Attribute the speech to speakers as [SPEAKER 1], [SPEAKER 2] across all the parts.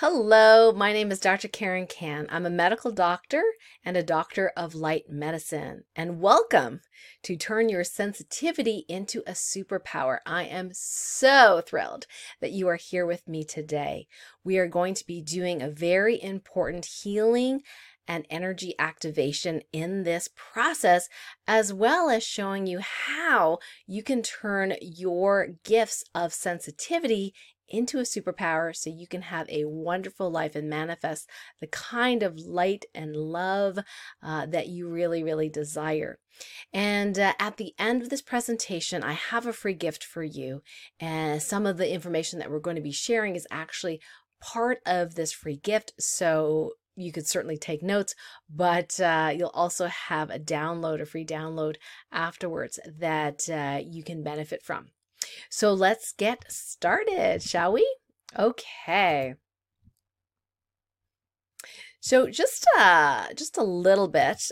[SPEAKER 1] Hello, my name is Dr. Karen Kan. I'm a medical doctor and a doctor of light medicine. And welcome to Turn Your Sensitivity into a Superpower. I am so thrilled that you are here with me today. We are going to be doing a very important healing and energy activation in this process, as well as showing you how you can turn your gifts of sensitivity into a superpower so you can have a wonderful life and manifest the kind of light and love that you really, really desire. And at the end of this presentation, I have a free gift for you. And some of the information that we're going to be sharing is actually part of this free gift. So you could certainly take notes, but you'll also have a free download afterwards that you can benefit from. So let's get started, shall we? Okay. So just a little bit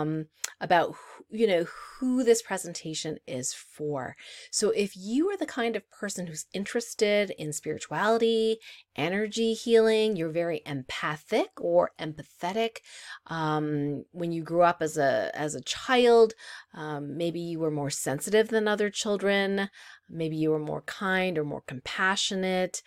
[SPEAKER 1] about who this presentation is for. So if you are the kind of person who's interested in spirituality, energy healing, you're very empathic or empathetic. When you grew up as a child, maybe you were more sensitive than other children. Maybe you were more kind or more compassionate.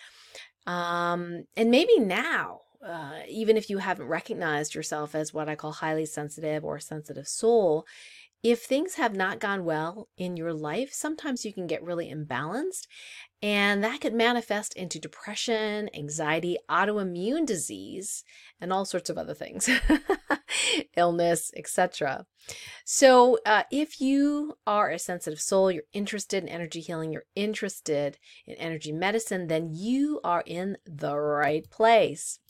[SPEAKER 1] And maybe now, even if you haven't recognized yourself as what I call highly sensitive or sensitive soul, if things have not gone well in your life, sometimes you can get really imbalanced, and that could manifest into depression, anxiety, autoimmune disease, and all sorts of other things, illness, etc. So if you are a sensitive soul, you're interested in energy healing, you're interested in energy medicine, then you are in the right place.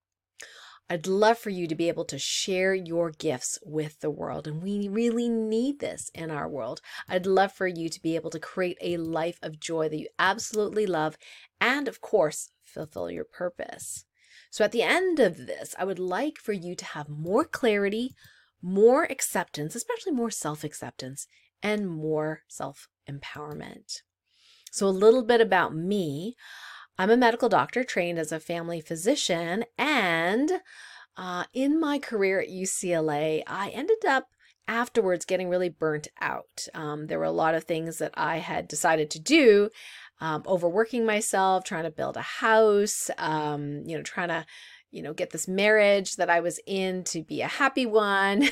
[SPEAKER 1] I'd love for you to be able to share your gifts with the world, and we really need this in our world. I'd love for you to be able to create a life of joy that you absolutely love, and of course, fulfill your purpose. So at the end of this, I would like for you to have more clarity, more acceptance, especially more self-acceptance, and more self-empowerment. So a little bit about me. I'm a medical doctor trained as a family physician, and in my career at UCLA, I ended up afterwards getting really burnt out. There were a lot of things that I had decided to do, overworking myself, trying to build a house, trying to get this marriage that I was in to be a happy one.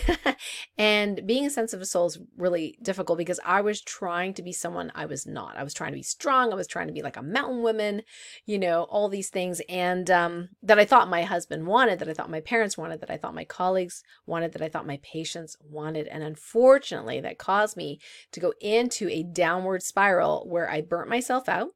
[SPEAKER 1] And being a sensitive soul is really difficult because I was trying to be someone I was not. I was trying to be strong. I was trying to be like a mountain woman, all these things. And that I thought my husband wanted, that I thought my parents wanted, that I thought my colleagues wanted, that I thought my patients wanted. And unfortunately, that caused me to go into a downward spiral where I burnt myself out.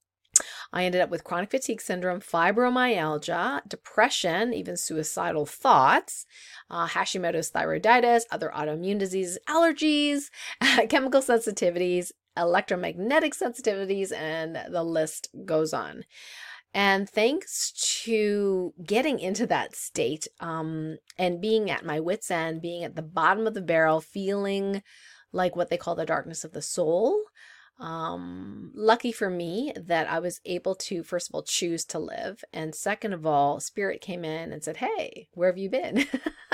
[SPEAKER 1] I ended up with chronic fatigue syndrome, fibromyalgia, depression, even suicidal thoughts, Hashimoto's thyroiditis, other autoimmune diseases, allergies, chemical sensitivities, electromagnetic sensitivities, and the list goes on. And thanks to getting into that state and being at my wit's end, being at the bottom of the barrel, feeling like what they call the darkness of the soul, lucky for me that I was able to, first of all, choose to live. And second of all, Spirit came in and said, "Hey, where have you been?"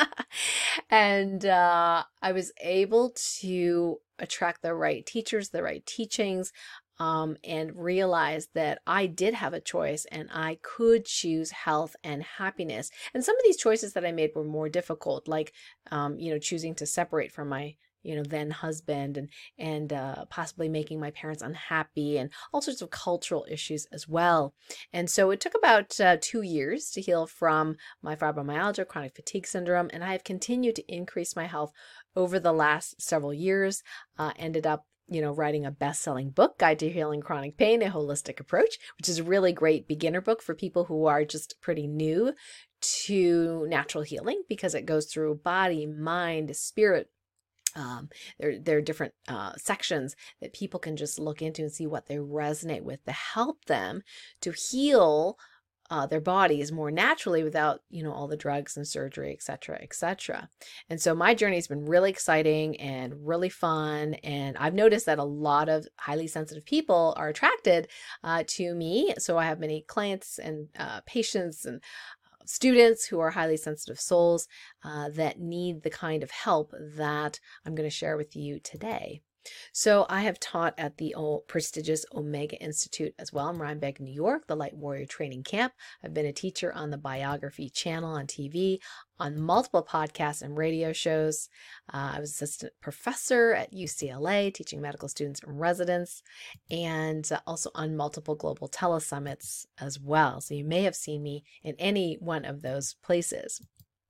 [SPEAKER 1] And I was able to attract the right teachers, the right teachings, and realize that I did have a choice and I could choose health and happiness. And some of these choices that I made were more difficult, like, choosing to separate from my then husband, and possibly making my parents unhappy, and all sorts of cultural issues as well. And so it took about 2 years to heal from my fibromyalgia, chronic fatigue syndrome, and I have continued to increase my health over the last several years. Ended up writing a best-selling book, Guide to Healing Chronic Pain, A Holistic Approach, which is a really great beginner book for people who are just pretty new to natural healing, because it goes through body, mind, spirit. There are different sections that people can just look into and see what they resonate with to help them to heal their bodies more naturally without, all the drugs and surgery, et cetera, et cetera. And so my journey has been really exciting and really fun. And I've noticed that a lot of highly sensitive people are attracted to me. So I have many clients and patients and students who are highly sensitive souls that need the kind of help that I'm going to share with you today. So I have taught at the prestigious Omega Institute as well in Rhinebeck, New York, the Light Warrior Training Camp. I've been a teacher on the Biography channel on TV, on multiple podcasts and radio shows. I was assistant professor at UCLA, teaching medical students and residents, and also on multiple global telesummits as well. So you may have seen me in any one of those places.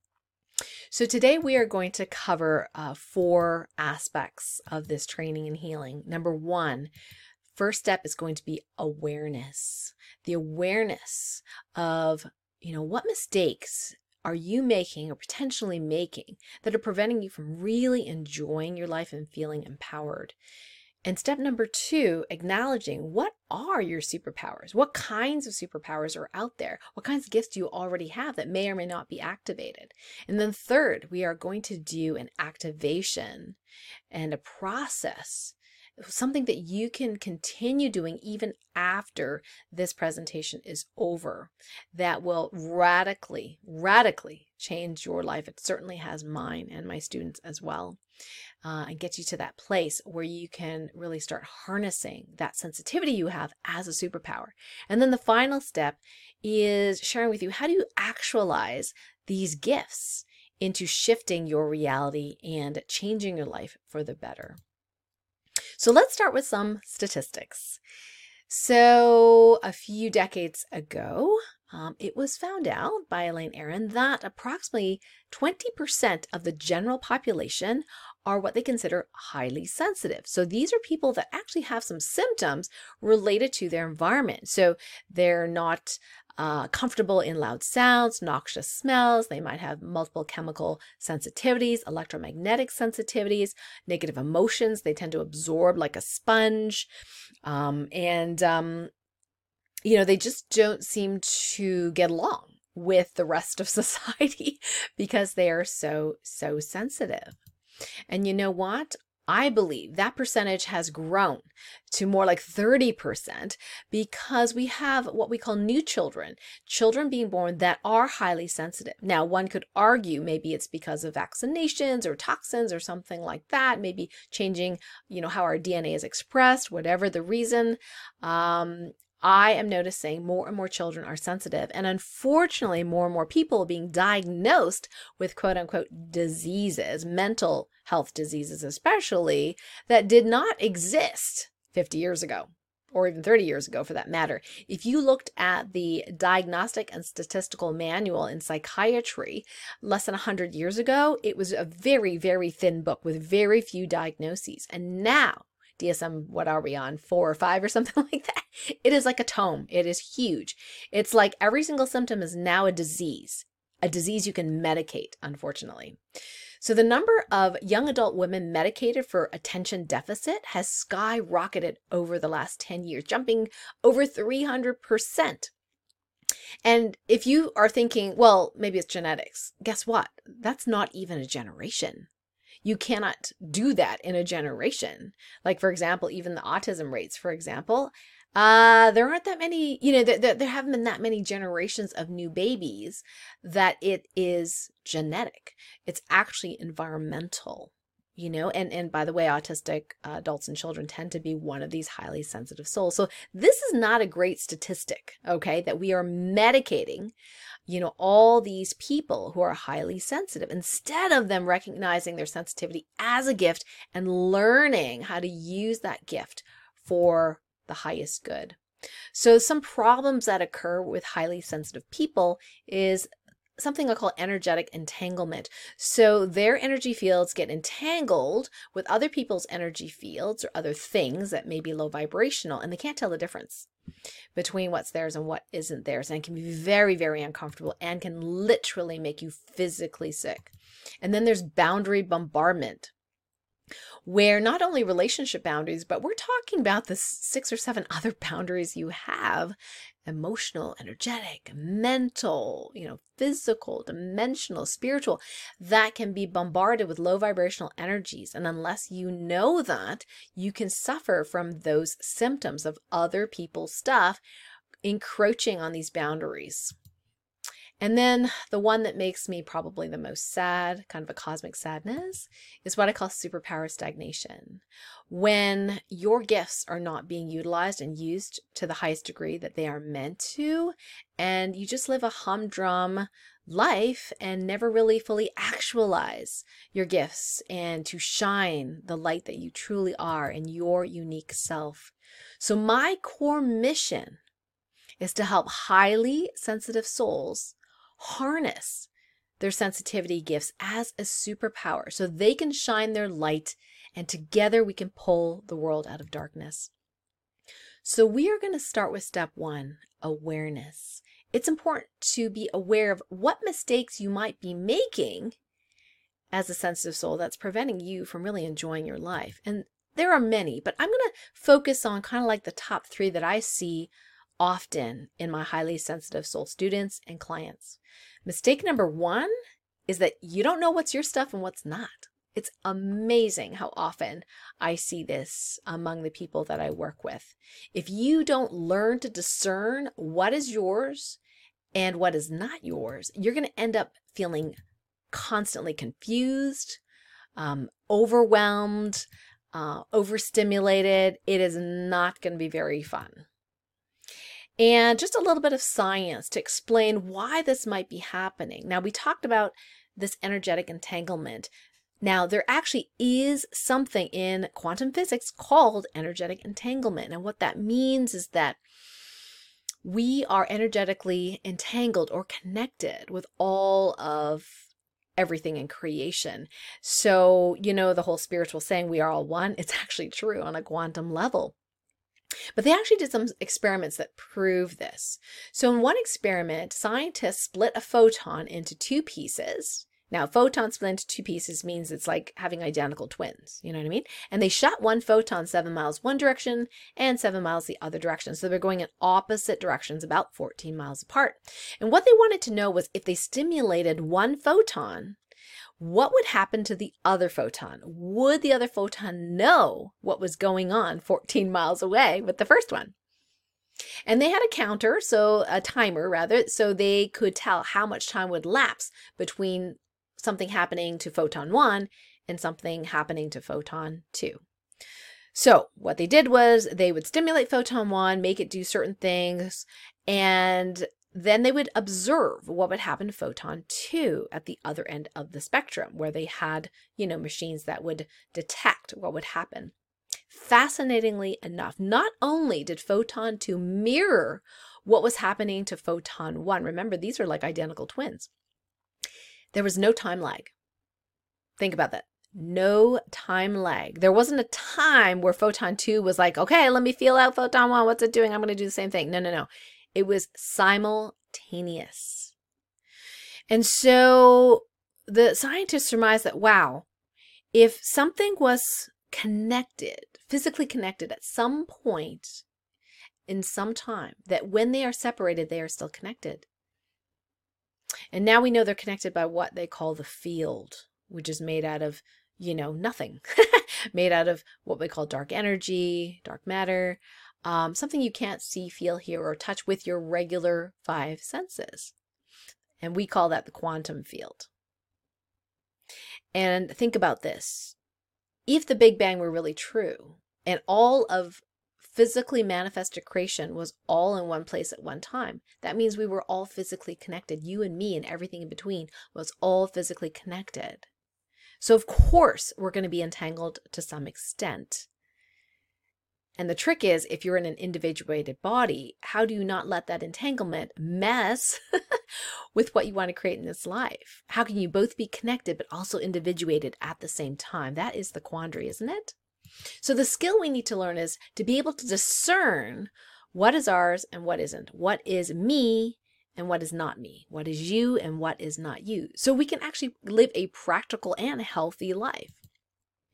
[SPEAKER 1] So today we are going to cover 4 aspects of this training and healing. Number 1, first step is going to be awareness. The awareness of, what mistakes are you making or potentially making that are preventing you from really enjoying your life and feeling empowered. And step number 2, acknowledging what are your superpowers? What kinds of superpowers are out there? What kinds of gifts do you already have that may or may not be activated? And then third, we are going to do an activation and a process, something that you can continue doing even after this presentation is over, that will radically change your life. It certainly has mine and my students as well. And get you to that place where you can really start harnessing that sensitivity you have as a superpower. And then the final step is sharing with you, how do you actualize these gifts into shifting your reality and changing your life for the better? So let's start with some statistics. So a few decades ago, it was found out by Elaine Aron that approximately 20% of the general population are what they consider highly sensitive. So these are people that actually have some symptoms related to their environment. So they're not comfortable in loud sounds, noxious smells. They might have multiple chemical sensitivities, electromagnetic sensitivities, negative emotions. They tend to absorb like a sponge. They just don't seem to get along with the rest of society because they are so sensitive. And you know what? I believe that percentage has grown to more like 30% because we have what we call new children being born that are highly sensitive. Now, one could argue maybe it's because of vaccinations or toxins or something like that, maybe changing, how our DNA is expressed, whatever the reason. I am noticing more and more children are sensitive, and unfortunately more and more people being diagnosed with quote unquote diseases, mental health diseases especially, that did not exist 50 years ago or even 30 years ago for that matter. If you looked at the Diagnostic and Statistical Manual in Psychiatry less than 100 years ago, it was a very, very thin book with very few diagnoses. And now DSM, what are we on, 4 or 5 or something like that? It is like a tome. It is huge. It's like every single symptom is now a disease you can medicate, unfortunately. So the number of young adult women medicated for attention deficit has skyrocketed over the last 10 years, jumping over 300%. And if you are thinking, well, maybe it's genetics, guess what? That's not even a generation. You cannot do that in a generation. Like, for example, even the autism rates, for example, there aren't that many, there haven't been that many generations of new babies that it is genetic. It's actually environmental, and by the way, autistic adults and children tend to be one of these highly sensitive souls. So this is not a great statistic, okay, that we are medicating all these people who are highly sensitive, instead of them recognizing their sensitivity as a gift and learning how to use that gift for the highest good. So some problems that occur with highly sensitive people is something I call energetic entanglement. So their energy fields get entangled with other people's energy fields or other things that may be low vibrational, and they can't tell the difference between what's theirs and what isn't theirs, and it can be very, very uncomfortable and can literally make you physically sick. And then there's boundary bombardment. where not only relationship boundaries, but we're talking about the 6 or 7 other boundaries you have: emotional, energetic, mental, physical, dimensional, spiritual, that can be bombarded with low vibrational energies. And unless you know that, you can suffer from those symptoms of other people's stuff encroaching on these boundaries. And then the one that makes me probably the most sad, kind of a cosmic sadness, is what I call superpower stagnation. When your gifts are not being utilized and used to the highest degree that they are meant to, and you just live a humdrum life and never really fully actualize your gifts and to shine the light that you truly are in your unique self. So my core mission is to help highly sensitive souls harness their sensitivity gifts as a superpower so they can shine their light, and together we can pull the world out of darkness. So we are going to start with step 1, awareness. It's important to be aware of what mistakes you might be making as a sensitive soul that's preventing you from really enjoying your life. And there are many, but I'm going to focus on kind of like the top 3 that I see often in my highly sensitive soul students and clients. Mistake number 1 is that you don't know what's your stuff and what's not. It's amazing how often I see this among the people that I work with. If you don't learn to discern what is yours and what is not yours, you're going to end up feeling constantly confused, overwhelmed, overstimulated. It is not going to be very fun. And just a little bit of science to explain why this might be happening. Now, we talked about this energetic entanglement. Now, there actually is something in quantum physics called energetic entanglement. And what that means is that we are energetically entangled or connected with all of everything in creation. So, the whole spiritual saying, we are all one, it's actually true on a quantum level. But they actually did some experiments that prove this. So in one experiment, scientists split a photon into 2 pieces. Now, a photon split into 2 pieces means it's like having identical twins. You know what I mean? And they shot one photon 7 miles one direction and 7 miles the other direction. So they're going in opposite directions, about 14 miles apart. And what they wanted to know was if they stimulated one photon, what would happen to the other photon? Would the other photon know what was going on 14 miles away with the first one? And they had a counter, so a timer rather, so they could tell how much time would lapse between something happening to photon 1 and something happening to photon 2. So what they did was they would stimulate photon 1, make it do certain things, and then they would observe what would happen to photon 2 at the other end of the spectrum, where they had, machines that would detect what would happen. Fascinatingly enough, not only did photon 2 mirror what was happening to photon 1, remember, these are like identical twins, there was no time lag. Think about that. No time lag. There wasn't a time where photon 2 was like, okay, let me feel out photon 1. What's it doing? I'm going to do the same thing. No. It was simultaneous. And so the scientists surmised that, wow, if something was connected, physically connected at some point in some time, that when they are separated, they are still connected. And now we know they're connected by what they call the field, which is made out of, nothing, made out of what we call dark energy, dark matter, something you can't see, feel, hear, or touch with your regular 5 senses. And we call that the quantum field. And think about this. If the Big Bang were really true, and all of physically manifested creation was all in one place at one time, that means we were all physically connected. You and me and everything in between was all physically connected. So of course, we're going to be entangled to some extent. And the trick is, if you're in an individuated body, how do you not let that entanglement mess with what you want to create in this life? How can you both be connected but also individuated at the same time? That is the quandary, isn't it? So the skill we need to learn is to be able to discern what is ours and what isn't, what is me and what is not me, what is you and what is not you, so we can actually live a practical and healthy life.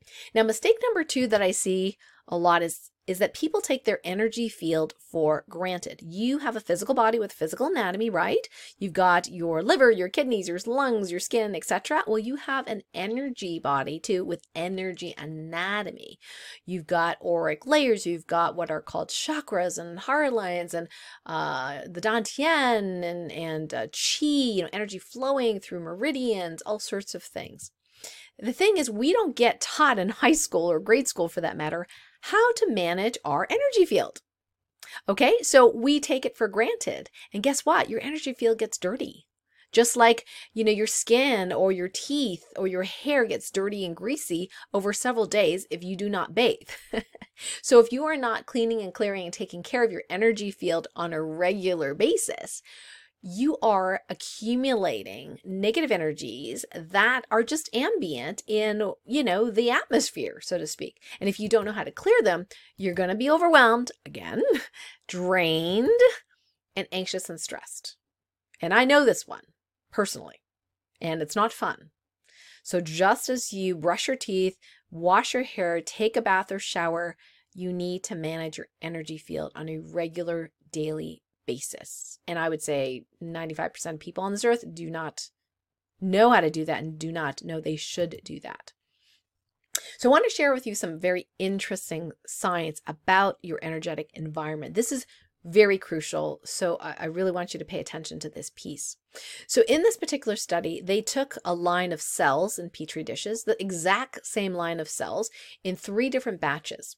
[SPEAKER 1] Now, mistake number 2 that I see a lot is that people take their energy field for granted. You have a physical body with physical anatomy, right? You've got your liver, your kidneys, your lungs, your skin, etc. Well, you have an energy body too with energy anatomy. You've got auric layers, you've got what are called chakras and heart lines and the dantian and chi, energy flowing through meridians, all sorts of things. The thing is, we don't get taught in high school or grade school for that matter how to manage our energy field. Okay, so we take it for granted. And guess what? Your energy field gets dirty. Just like, your skin or your teeth or your hair gets dirty and greasy over several days if you do not bathe. So if you are not cleaning and clearing and taking care of your energy field on a regular basis, you are accumulating negative energies that are just ambient in, the atmosphere, so to speak. And if you don't know how to clear them, you're going to be overwhelmed, again, drained, and anxious and stressed. And I know this one personally, and it's not fun. So just as you brush your teeth, wash your hair, take a bath or shower, you need to manage your energy field on a regular daily basis. And I would say 95% of people on this earth do not know how to do that and do not know they should do that. So I want to share with you some very interesting science about your energetic environment. This is very crucial, so I really want you to pay attention to this piece. So in this particular study, they took a line of cells in petri dishes, the exact same line of cells, in 3 different batches.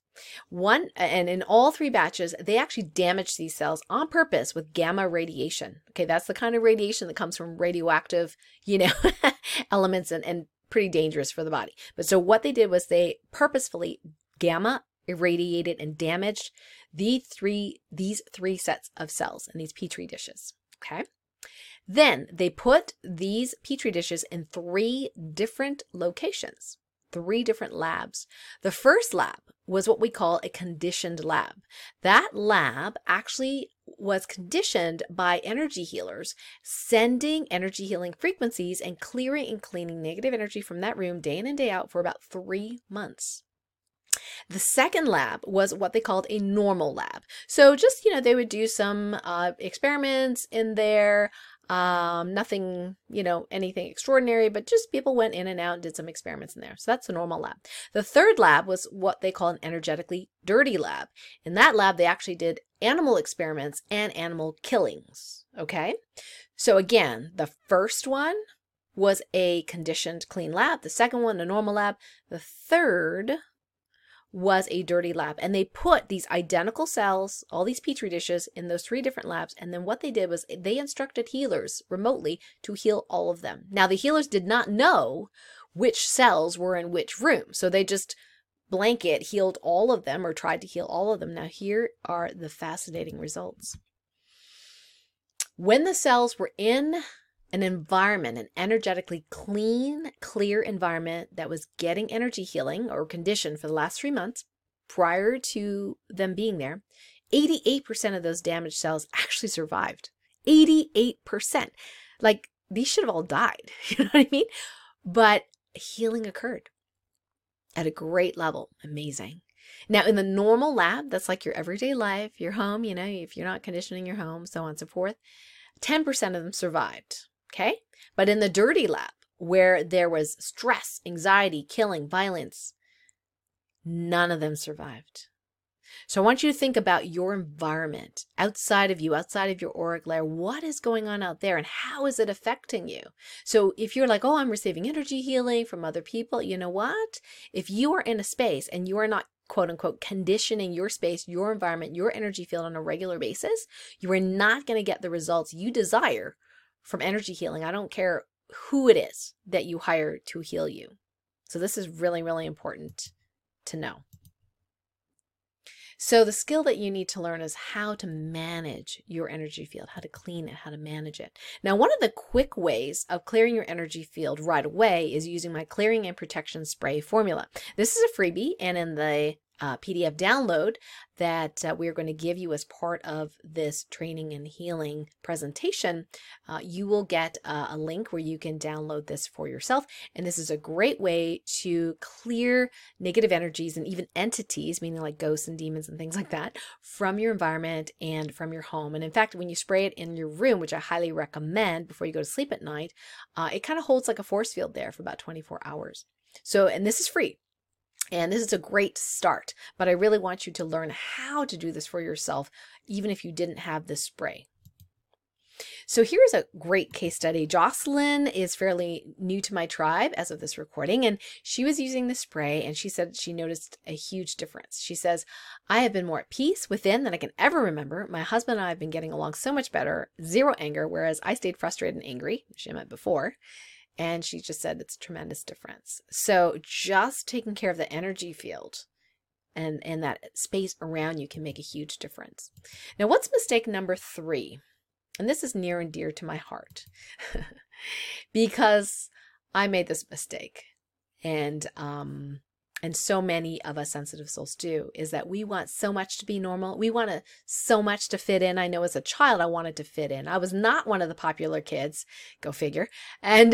[SPEAKER 1] And in all 3 batches, they actually damaged these cells on purpose with gamma radiation. Okay, that's the kind of radiation that comes from radioactive, elements and pretty dangerous for the body. But so what they did was they purposefully gamma irradiated and damaged these 3 sets of cells in these petri dishes. Okay. Then they put these petri dishes in 3 different locations, 3 different labs. The first lab was what we call a conditioned lab. That lab actually was conditioned by energy healers, sending energy healing frequencies and clearing and cleaning negative energy from that room day in and day out for about 3 months. The second lab was what they called a normal lab. So just, they would do some experiments in there, nothing, anything extraordinary, but just people went in and out and did some experiments in there. So that's the normal lab. The third lab was what they call an energetically dirty lab. In that lab, they actually did animal experiments and animal killings. Okay. So again, the first one was a conditioned clean lab. The second one, a normal lab. The third was a dirty lab, and they put these identical cells, all these petri dishes, in those 3 different labs. And then what they did was they instructed healers remotely to heal all of them. Now the healers did not know which cells were in which room, so they just blanket healed all of them or tried to heal all of them. Now here are the fascinating results. When the cells were in an environment, an energetically clean, clear environment that was getting energy healing or conditioned for the last 3 months prior to them being there, 88% of those damaged cells actually survived. 88%. Like, these should have all died. You know what I mean? But healing occurred at a great level. Amazing. Now, in the normal lab, that's like your everyday life, your home, if you're not conditioning your home, so on and so forth, 10% of them survived. Okay. But in the dirty lab, where there was stress, anxiety, killing, violence, none of them survived. So I want you to think about your environment outside of you, outside of your auric layer. What is going on out there and how is it affecting you? So if you're like, oh, I'm receiving energy healing from other people, you know what? If you are in a space and you are not, quote unquote, conditioning your space, your environment, your energy field on a regular basis, you are not going to get the results you desire from energy healing. I don't care who it is that you hire to heal you. So this is really, really important to know. So the skill that you need to learn is how to manage your energy field, how to clean it, how to manage it. Now, one of the quick ways of clearing your energy field right away is using my clearing and protection spray formula. This is a freebie, and in the PDF download that we're going to give you as part of this training and healing presentation, you will get a link where you can download this for yourself. And this is a great way to clear negative energies and even entities, meaning like ghosts and demons and things like that, from your environment and from your home. And in fact, when you spray it in your room, which I highly recommend before you go to sleep at night, it kind of holds like a force field there for about 24 hours. So, and this is free. And this is a great start, but I really want you to learn how to do this for yourself, even if you didn't have this spray. So here's a great case study. Jocelyn is fairly new to my tribe as of this recording, and she was using the spray, and she said she noticed a huge difference. She says, I have been more at peace within than I can ever remember. My husband and I have been getting along so much better, zero anger, whereas I stayed frustrated and angry, which I meant before. And she just said it's a tremendous difference. So just taking care of the energy field and that space around you can make a huge difference. Now, what's mistake number 3? And this is near and dear to my heart because I made this mistake. And so many of us sensitive souls do, is that we want so much to be normal. We want so much to fit in. I know as a child, I wanted to fit in. I was not one of the popular kids, go figure. And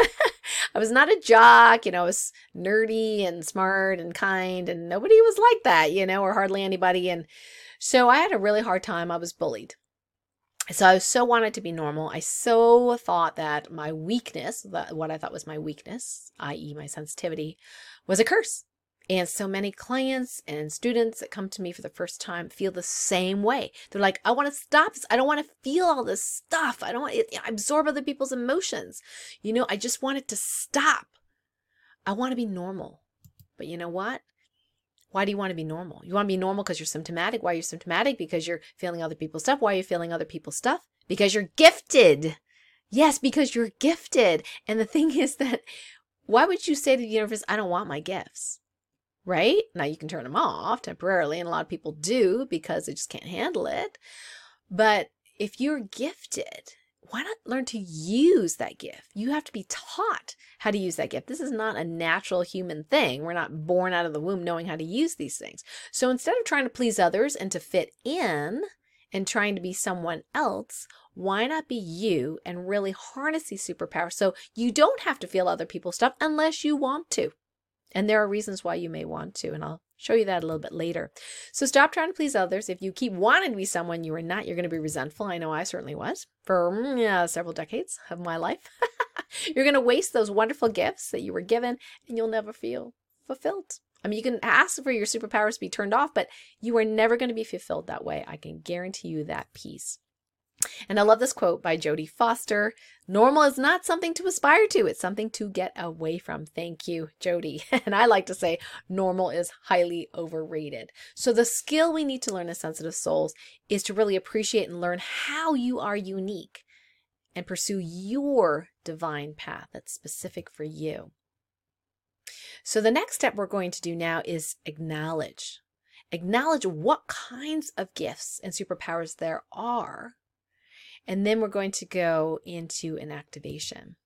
[SPEAKER 1] I was not a jock, I was nerdy and smart and kind, and nobody was like that, or hardly anybody. And so I had a really hard time. I was bullied. So I so wanted to be normal. I so thought that my weakness, what I thought was my weakness, i.e. my sensitivity, was a curse. And so many clients and students that come to me for the first time feel the same way. They're like, I want to stop this. I don't want to feel all this stuff. I don't want to absorb other people's emotions. I just want it to stop. I want to be normal. But you know what? Why do you want to be normal? You want to be normal because you're symptomatic. Why are you symptomatic? Because you're feeling other people's stuff. Why are you feeling other people's stuff? Because you're gifted. Yes, because you're gifted. And the thing is that, why would you say to the universe, I don't want my gifts? Right? Now you can turn them off temporarily, and a lot of people do because they just can't handle it. But if you're gifted, why not learn to use that gift? You have to be taught how to use that gift. This is not a natural human thing. We're not born out of the womb knowing how to use these things. So instead of trying to please others and to fit in and trying to be someone else, why not be you and really harness these superpowers so you don't have to feel other people's stuff unless you want to? And there are reasons why you may want to, and I'll show you that a little bit later. So stop trying to please others. If you keep wanting to be someone you are not, you're going to be resentful. I know I certainly was for several decades of my life. You're going to waste those wonderful gifts that you were given, and you'll never feel fulfilled. I mean, you can ask for your superpowers to be turned off, but you are never going to be fulfilled that way. I can guarantee you that piece. And I love this quote by Jodie Foster. Normal is not something to aspire to. It's something to get away from. Thank you, Jodie. And I like to say normal is highly overrated. So the skill we need to learn as sensitive souls is to really appreciate and learn how you are unique and pursue your divine path that's specific for you. So the next step we're going to do now is acknowledge. Acknowledge what kinds of gifts and superpowers there are. And then we're going to go into an activation.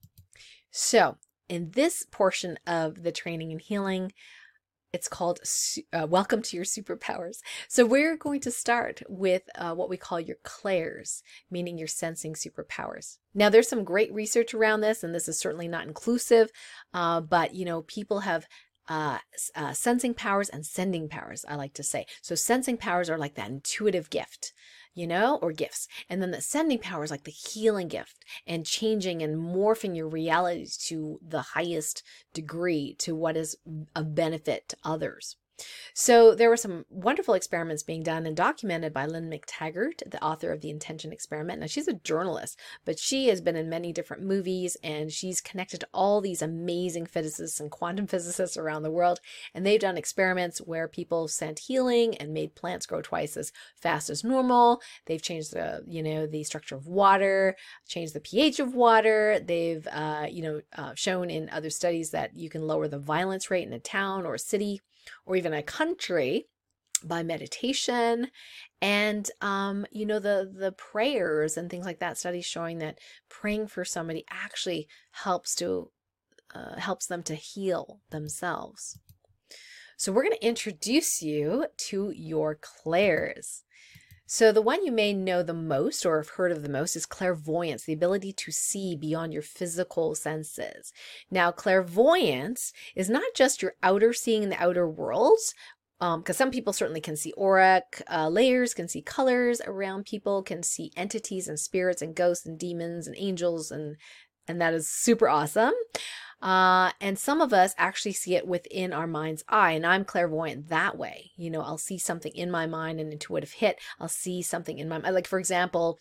[SPEAKER 1] So in this portion of the training and healing, it's called Welcome to Your Superpowers. So we're going to start with what we call your clairs, meaning your sensing superpowers. Now, there's some great research around this, and this is certainly not inclusive, but people have sensing powers and sending powers, I like to say. So sensing powers are like that intuitive gift, or gifts. And then the sending power is like the healing gift and changing and morphing your reality to the highest degree to what is of benefit to others. So there were some wonderful experiments being done and documented by Lynn McTaggart, the author of The Intention Experiment. Now, she's a journalist, but she has been in many different movies, and she's connected to all these amazing physicists and quantum physicists around the world. And they've done experiments where people sent healing and made plants grow twice as fast as normal. They've changed the structure of water, changed the pH of water. They've, shown in other studies that you can lower the violence rate in a town or a city or even a country by meditation. And, the prayers and things like that, studies showing that praying for somebody actually helps them to heal themselves. So we're going to introduce you to your clairs. So the one you may know the most or have heard of the most is clairvoyance, the ability to see beyond your physical senses. Now, clairvoyance is not just your outer seeing in the outer worlds, because some people certainly can see auric layers, can see colors around people, can see entities and spirits and ghosts and demons and angels, and that is super awesome. And some of us actually see it within our mind's eye, and I'm clairvoyant that way. You know, I'll see something in my mind, an intuitive hit. I'll see something in my mind. Like, for example,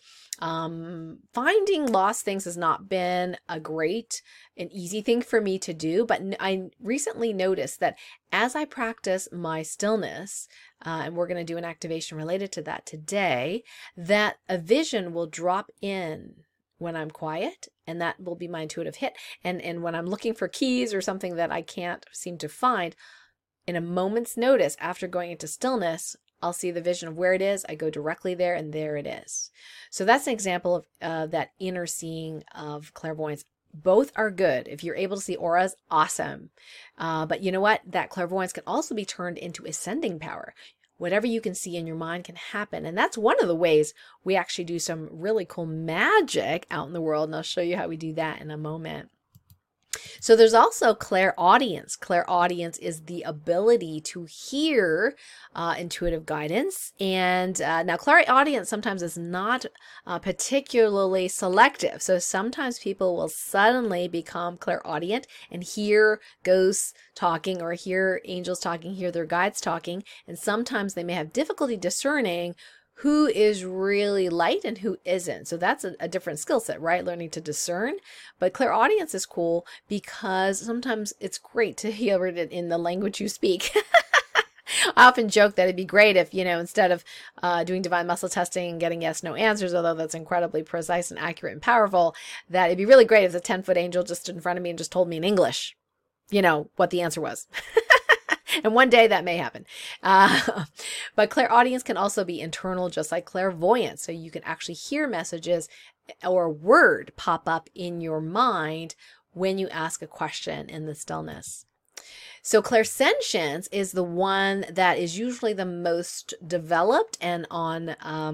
[SPEAKER 1] finding lost things has not been an easy thing for me to do, but I recently noticed that as I practice my stillness, and we're going to do an activation related to that today, that a vision will drop in when I'm quiet, and that will be my intuitive hit. And when I'm looking for keys or something that I can't seem to find, in a moment's notice after going into stillness, I'll see the vision of where it is. I go directly there, and there it is. So that's an example of that inner seeing of clairvoyance. Both are good. If you're able to see auras, awesome. But you know what? That clairvoyance can also be turned into ascending power. Whatever you can see in your mind can happen. And that's one of the ways we actually do some really cool magic out in the world. And I'll show you how we do that in a moment. So there's also clairaudience. Clairaudience is the ability to hear intuitive guidance. And now clairaudience sometimes is not particularly selective. So sometimes people will suddenly become clairaudient and hear ghosts talking or hear angels talking, hear their guides talking. And sometimes they may have difficulty discerning who is really light and who isn't. So that's a different skill set, right? Learning to discern. But clairaudience is cool because sometimes it's great to hear it in the language you speak. I often joke that it'd be great if, instead of doing divine muscle testing and getting yes, no answers, although that's incredibly precise and accurate and powerful, that it'd be really great if the 10-foot angel just stood in front of me and just told me in English, what the answer was. And one day that may happen. But clairaudience can also be internal, just like clairvoyance. So you can actually hear messages or a word pop up in your mind when you ask a question in the stillness. So clairsentience is the one that is usually the most developed and on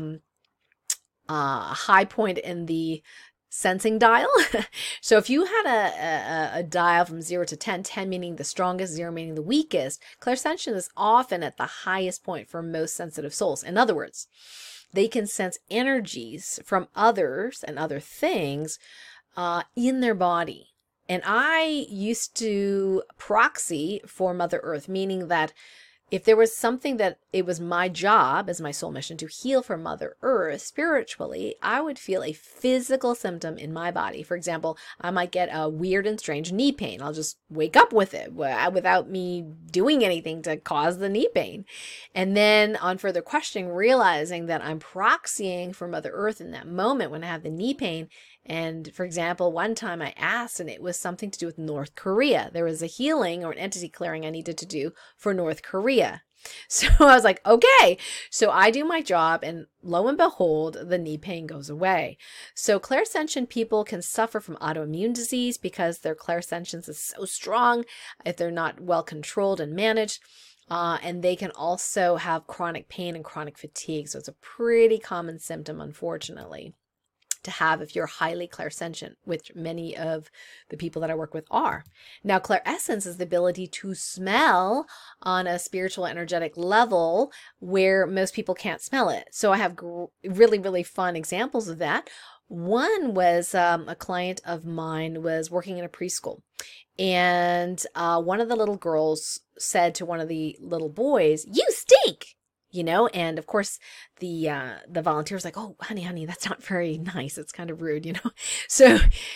[SPEAKER 1] a high point in the sensing dial. So if you had a dial from 0 to 10, 10 meaning the strongest, 0 meaning the weakest, clairsentience is often at the highest point for most sensitive souls. In other words, they can sense energies from others and other things in their body. And I used to proxy for Mother Earth, meaning that if there was something that it was my job as my soul mission to heal for Mother Earth spiritually, I would feel a physical symptom in my body. For example, I might get a weird and strange knee pain. I'll just wake up with it without me doing anything to cause the knee pain. And then on further questioning, realizing that I'm proxying for Mother Earth in that moment when I have the knee pain. And for example, one time I asked, and it was something to do with North Korea. There was a healing or an entity clearing I needed to do for North Korea. So I was like, okay, so I do my job, and lo and behold, the knee pain goes away. So clairsentient people can suffer from autoimmune disease because their clairsentience is so strong if they're not well controlled and managed. And they can also have chronic pain and chronic fatigue. So it's a pretty common symptom, unfortunately, to have if you're highly clairsentient, which many of the people that I work with are. Now, clairescence is the ability to smell on a spiritual energetic level where most people can't smell it. So I have really, really fun examples of that. One was a client of mine was working in a preschool, and one of the little girls said to one of the little boys, "You stink!" And of course the volunteer was like, "Oh, honey, that's not very nice. It's kind of rude, So,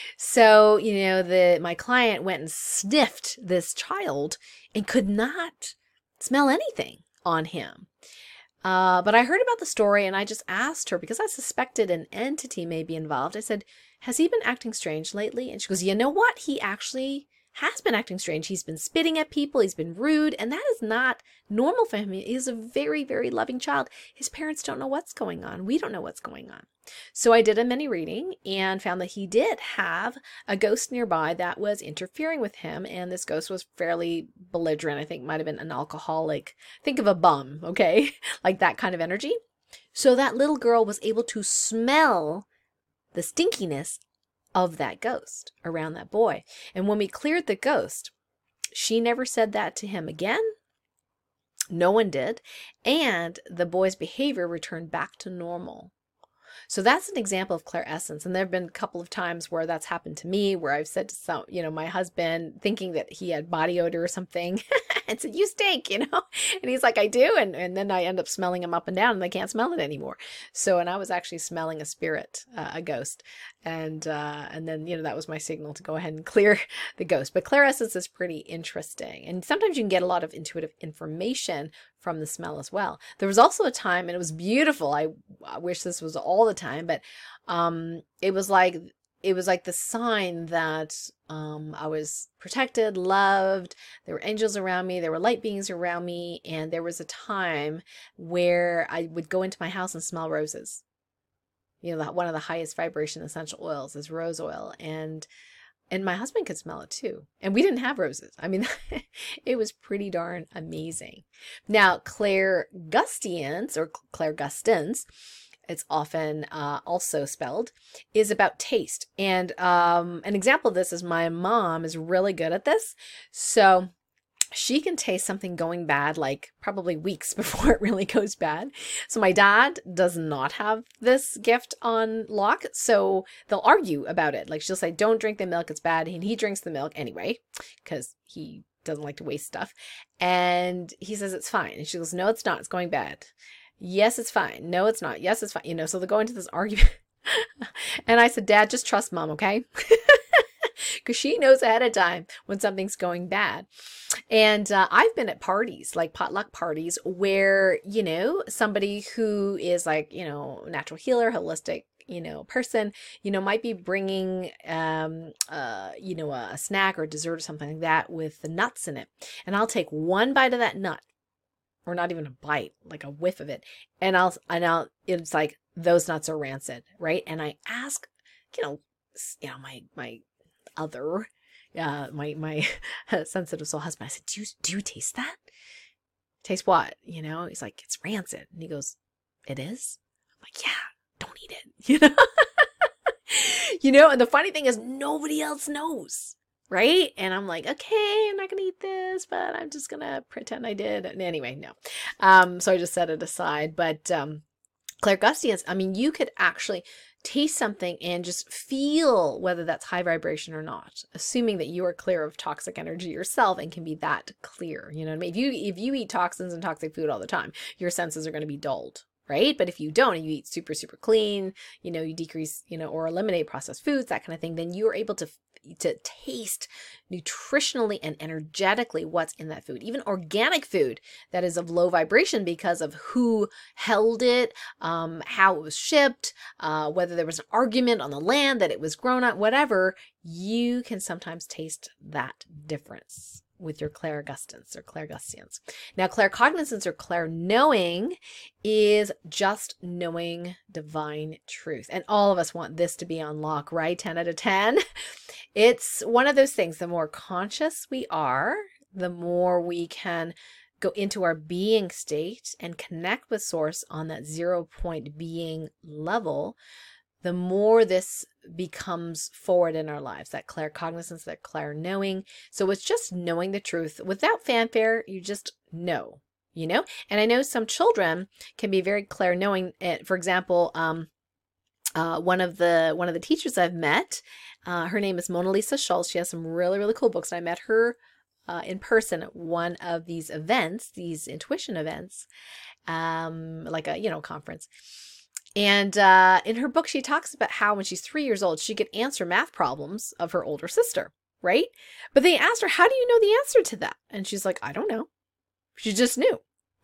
[SPEAKER 1] my client went and sniffed this child and could not smell anything on him. But I heard about the story, and I just asked her because I suspected an entity may be involved. I said, "Has he been acting strange lately?" And she goes, "You know what? He actually has been acting strange. He's been spitting at people. He's been rude. And that is not normal for him. He's a very, very loving child. His parents don't know what's going on. We don't know what's going on. So I did a mini reading and found that he did have a ghost nearby that was interfering with him. And this ghost was fairly belligerent. I think might have been an alcoholic. Think of a bum, okay? Like that kind of energy. So that little girl was able to smell the stinkiness of that ghost around that boy. And when we cleared the ghost, she never said that to him again. No one did. And the boy's behavior returned back to normal. So that's an example of clairessence. And there have been a couple of times where that's happened to me, where I've said to my husband, thinking that he had body odor or something, and said, "You stink," and he's like, "I do." And then I end up smelling him up and down and I can't smell it anymore. So, and I was actually smelling a spirit, a ghost. And then, that was my signal to go ahead and clear the ghost. But clairessence is pretty interesting. And sometimes you can get a lot of intuitive information from the smell as well. There was also a time, and it was beautiful. I wish this was all the time, but it was like the sign that I was protected, loved. There were angels around me. There were light beings around me. And there was a time where I would go into my house and smell roses. One of the highest vibration essential oils is rose oil. And my husband could smell it too. And we didn't have roses. I mean, it was pretty darn amazing. Now, clairgustians or clairgustins, it's often also spelled, is about taste. And an example of this is my mom is really good at this. So she can taste something going bad, like probably weeks before it really goes bad. So my dad does not have this gift on lock. So they'll argue about it. Like she'll say, "Don't drink the milk, it's bad." And he drinks the milk anyway, because he doesn't like to waste stuff. And he says, "It's fine." And she goes, "No, it's not. It's going bad." "Yes, it's fine." "No, it's not." "Yes, it's fine." So they'll go into this argument. And I said, "Dad, just trust Mom, okay?" Because she knows ahead of time when something's going bad. And I've been at parties, like potluck parties, where, somebody who is like, natural healer, holistic, person, might be bringing, a snack or dessert or something like that with the nuts in it. And I'll take one bite of that nut, or not even a bite, like a whiff of it. And it's like, those nuts are rancid, right? And I ask, my other, my sensitive soul husband, I said, do you taste that? "Taste what?" He's like, "It's rancid." And he goes, "It is?" I'm like, "Yeah, don't eat it." And the funny thing is nobody else knows. Right? And I'm like, okay, I'm not going to eat this, but I'm just going to pretend I did. And anyway, no. So I just set it aside. But clairgustians, I mean, you could actually taste something and just feel whether that's high vibration or not, assuming that you are clear of toxic energy yourself and can be that clear. You know what I mean? If you eat toxins and toxic food all the time, your senses are going to be dulled, right? But if you don't, and you eat super, super clean, you decrease, or eliminate processed foods, that kind of thing, then you are able to taste nutritionally and energetically what's in that food. Even organic food that is of low vibration because of who held it, how it was shipped, whether there was an argument on the land that it was grown on, whatever, you can sometimes taste that difference with your clairgustance or clairgustians. Now, claircognizance or clairknowing is just knowing divine truth. And all of us want this to be on lock, right? 10 out of 10. It's one of those things. The more conscious we are, the more we can go into our being state and connect with source on that 0 point being level, the more this becomes forward in our lives, that claircognizance, that clairknowing. So it's just knowing the truth without fanfare. You just know, And I know some children can be very clairknowing. For example, one of the teachers I've met, her name is Mona Lisa Schultz. She has some really, really cool books. I met her in person at one of these events, these intuition events, like a conference. And in her book, she talks about how when she's 3 years old, she could answer math problems of her older sister, right? But they asked her, "How do you know the answer to that?" And she's like, "I don't know." She just knew.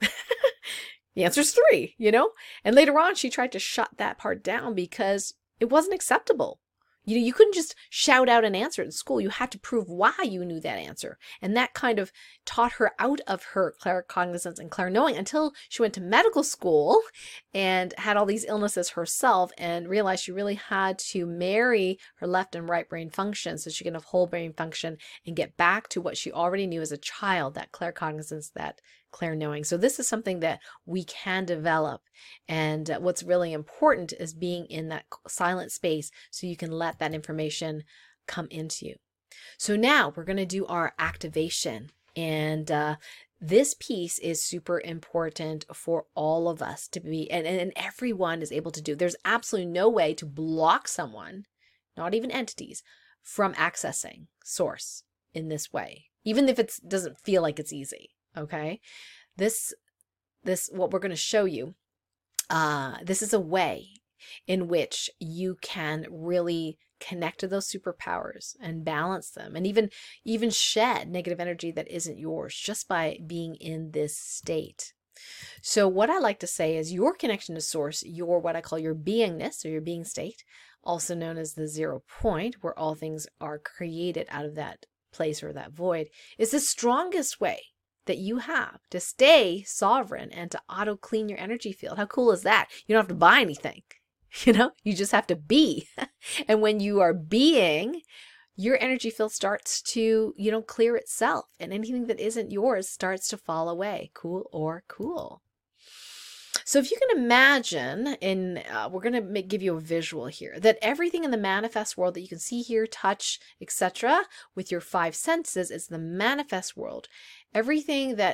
[SPEAKER 1] The answer's 3, And later on, she tried to shut that part down because it wasn't acceptable. You couldn't just shout out an answer in school. You had to prove why you knew that answer. And that kind of taught her out of her claircognizance and clairknowing until she went to medical school and had all these illnesses herself and realized she really had to marry her left and right brain function so she can have whole brain function and get back to what she already knew as a child, that claircognizance, that clairknowing. So this is something that we can develop. And what's really important is being in that silent space so you can let that information come into you. So now we're going to do our activation. And this piece is super important for all of us to be, and everyone is able to do. There's absolutely no way to block someone, not even entities, from accessing source in this way, even if it doesn't feel like it's easy. Okay, this what we're going to show you, this is a way in which you can really connect to those superpowers and balance them, and even shed negative energy that isn't yours just by being in this state. So what I like to say is your connection to source, your what I call your beingness or your being state, also known as the 0 point, where all things are created out of that place or that void, is the strongest way that you have to stay sovereign and to auto clean your energy field. How cool is that? You don't have to buy anything, you just have to be. And when you are being, your energy field starts to, clear itself, and anything that isn't yours starts to fall away. Cool or cool. So if you can imagine, we're going to give you a visual here, that everything in the manifest world that you can see, hear, touch, etc., with your 5 senses is the manifest world. Everything that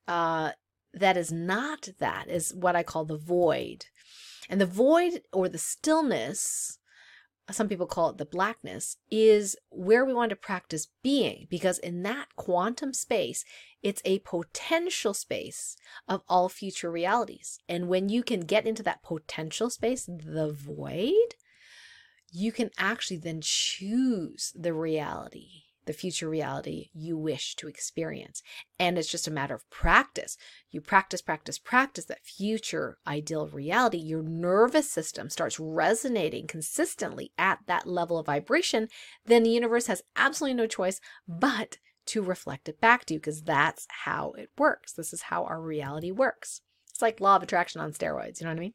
[SPEAKER 1] is not that is what I call the void. And the void, or the stillness, some people call it the blackness, is where we want to practice being, because in that quantum space, it's a potential space of all future realities. And when you can get into that potential space, the void, you can actually then choose the reality, the future reality you wish to experience. And it's just a matter of practice. You practice that future ideal reality. Your nervous system starts resonating consistently at that level of vibration. Then the universe has absolutely no choice but to reflect it back to you, because that's how it works. This is how our reality works. It's like law of attraction on steroids, you know what I mean?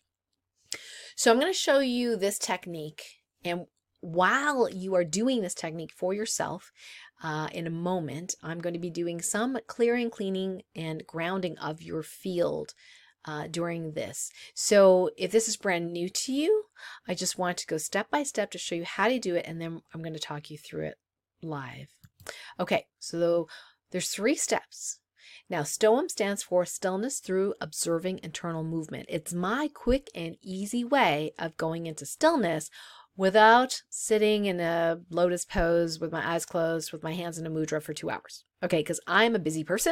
[SPEAKER 1] So I'm going to show you this technique, and while you are doing this technique for yourself, in a moment, I'm going to be doing some clearing, cleaning, and grounding of your field during this. So if this is brand new to you, I just want to go step by step to show you how to do it, and then I'm going to talk you through it live. Okay, so there's 3 steps. Now, STOIM stands for Stillness Through Observing Internal Movement. It's my quick and easy way of going into stillness without sitting in a lotus pose with my eyes closed with my hands in a mudra for 2 hours. Okay, because I'm a busy person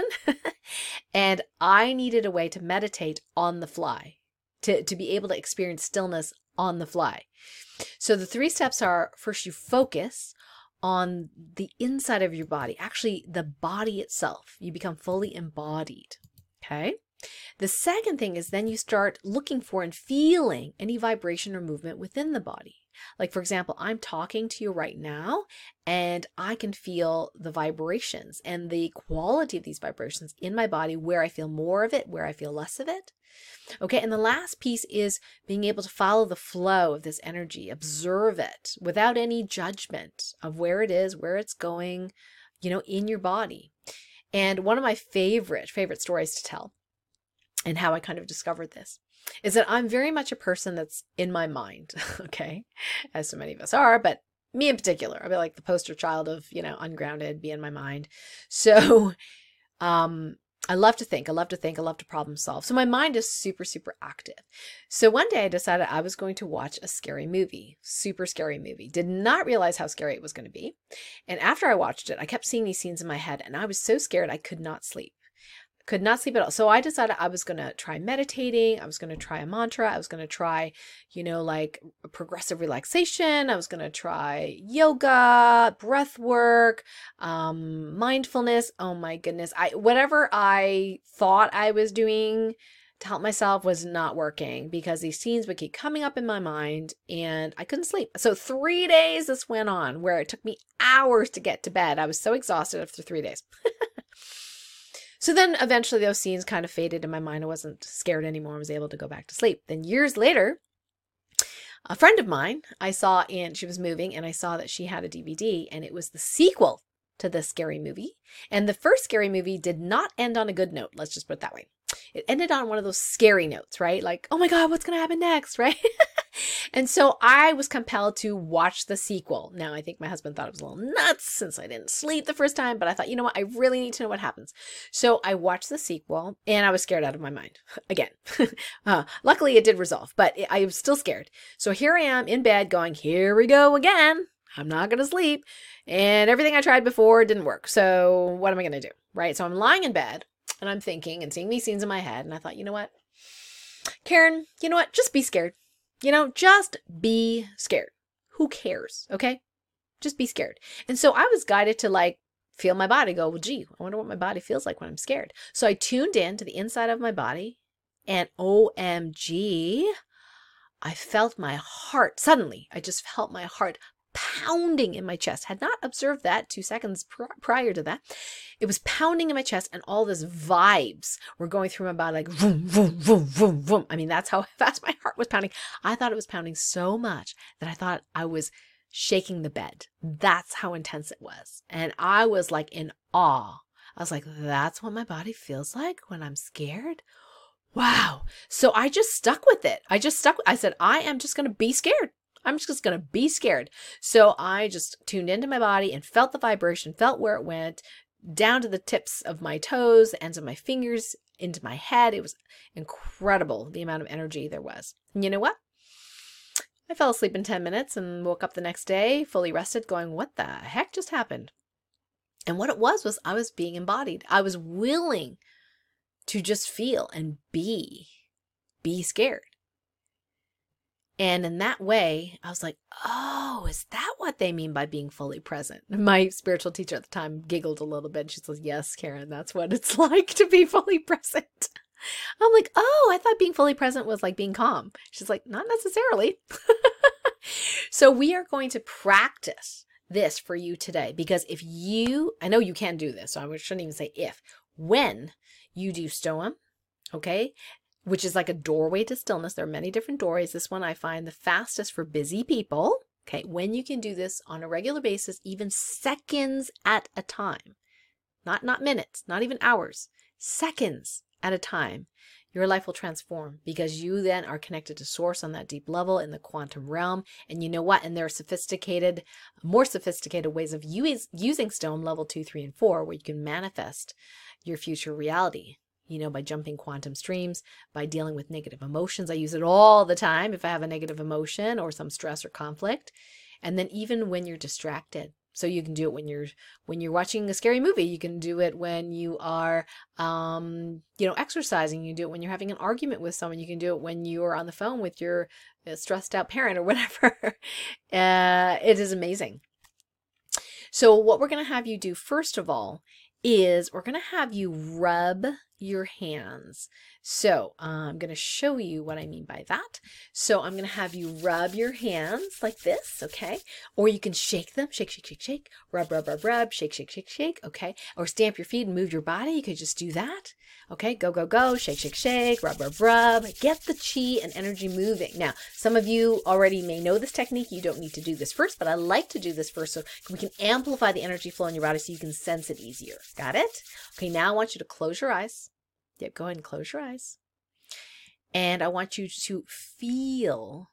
[SPEAKER 1] and I needed a way to meditate on the fly, to be able to experience stillness on the fly. So the 3 steps are, first you focus on the inside of your body, actually the body itself. You become fully embodied, okay? The second thing is then you start looking for and feeling any vibration or movement within the body. Like, for example, I'm talking to you right now and I can feel the vibrations and the quality of these vibrations in my body, where I feel more of it, where I feel less of it. Okay, and the last piece is being able to follow the flow of this energy, observe it without any judgment of where it is, where it's going, in your body. And one of my favorite stories to tell, and how I kind of discovered this, is that I'm very much a person that's in my mind, okay, as so many of us are, but me in particular, I'll be like the poster child of, ungrounded, be in my mind. So, I love to think, I love to problem solve. So my mind is super, super active. So one day I decided I was going to watch a scary movie, super scary movie. Did not realize how scary it was going to be. And after I watched it, I kept seeing these scenes in my head and I was so scared I could not sleep. Could not sleep at all. So I decided I was going to try meditating. I was going to try a mantra. I was going to try, like progressive relaxation. I was going to try yoga, breath work, mindfulness. Oh my goodness. Whatever I thought I was doing to help myself was not working because these scenes would keep coming up in my mind and I couldn't sleep. So 3 days this went on where it took me hours to get to bed. I was so exhausted after 3 days. So then eventually those scenes kind of faded in my mind. I wasn't scared anymore. I was able to go back to sleep. Then years later, a friend of mine, she was moving and I saw that she had a DVD and it was the sequel to this scary movie. And the first scary movie did not end on a good note. Let's just put it that way. It ended on one of those scary notes, right? Like, oh my God, what's going to happen next, right? And so I was compelled to watch the sequel. Now, I think my husband thought it was a little nuts since I didn't sleep the first time, but I thought, you know what? I really need to know what happens. So I watched the sequel and I was scared out of my mind again. Luckily, it did resolve, but I was still scared. So here I am in bed going, here we go again. I'm not going to sleep. And everything I tried before didn't work. So what am I going to do? Right? So I'm lying in bed and I'm thinking and seeing these scenes in my head. And I thought, you know what? Karen, you know what? Just be scared. Just be scared. Who cares? Okay? Just be scared. And so I was guided to feel my body go, well, gee, I wonder what my body feels like when I'm scared. So I tuned in to the inside of my body and OMG, I felt my heart. Suddenly, I just felt my heart pounding in my chest. Had not observed that 2 seconds prior to that. It was pounding in my chest and all this vibes were going through my body like vroom, vroom, vroom, vroom, vroom. I mean, that's how fast my heart was pounding. I thought it was pounding so much that I thought I was shaking the bed. That's how intense it was. And I was like in awe. I was like, that's what my body feels like when I'm scared. Wow. So I just stuck with it. I said, I am just going to be scared. I'm just going to be scared. So I just tuned into my body and felt the vibration, felt where it went down to the tips of my toes, the ends of my fingers, into my head. It was incredible, the amount of energy there was. And you know what? I fell asleep in 10 minutes and woke up the next day fully rested going, what the heck just happened? And what it was I was being embodied. I was willing to just feel and be scared. And in that way, I was like, oh, is that what they mean by being fully present? My spiritual teacher at the time giggled a little bit. She says, yes, Karen, that's what it's like to be fully present. I'm like, oh, I thought being fully present was like being calm. She's like, not necessarily. So we are going to practice this for you today because I know you can do this, so I shouldn't even say when you do STOAM, okay? Which is like a doorway to stillness. There are many different doorways. This one I find the fastest for busy people. Okay, when you can do this on a regular basis, even seconds at a time, not minutes, not even hours, seconds at a time, your life will transform because you then are connected to source on that deep level in the quantum realm. And you know what? And there are more sophisticated ways of using STOAM level 2, 3, and 4, where you can manifest your future reality. By jumping quantum streams, by dealing with negative emotions. I use it all the time if I have a negative emotion or some stress or conflict. And then even when you're distracted. So you can do it when you're watching a scary movie. You can do it when you are, exercising. You can do it when you're having an argument with someone. You can do it when you are on the phone with your stressed out parent or whatever. It is amazing. So what we're going to have you do first of all is we're going to have you rub your hands. So I'm going to show you what I mean by that. So I'm going to have you rub your hands like this, okay? Or you can shake them, shake, shake, shake, shake, rub, rub, rub, rub, shake, shake, shake, shake, okay? Or stamp your feet and move your body. You could just do that, okay? Go, go, go, shake, shake, shake, rub, rub, rub. Get the chi and energy moving. Now, some of you already may know this technique. You don't need to do this first, but I like to do this first so we can amplify the energy flow in your body so you can sense it easier. Got it? Okay, now I want you to close your eyes. Yep, go ahead and close your eyes. And I want you to feel